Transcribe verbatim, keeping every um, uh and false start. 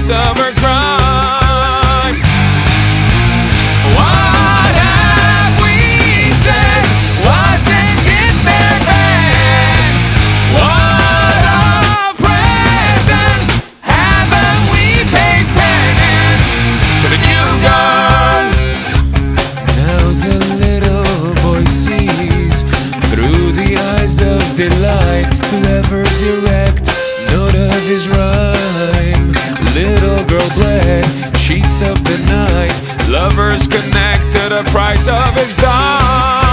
summer crime. What have we said? Wasn't it their band? What of presents haven't we paid penance for the new guns? Now the little boy sees through the eyes of delight, levers erect, note of his rhyme. Little girl bled, cheats of the night, lovers connect at the price of his dime.